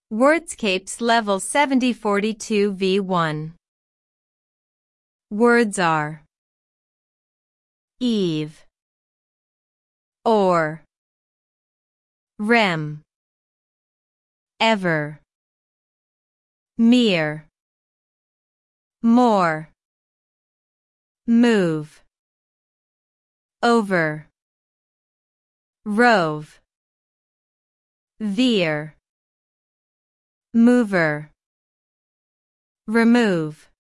Wordscapes Level 7042 V1. Words are Eve, or, rem, ever, mere, more, move, over, rove, veer, mover, remove.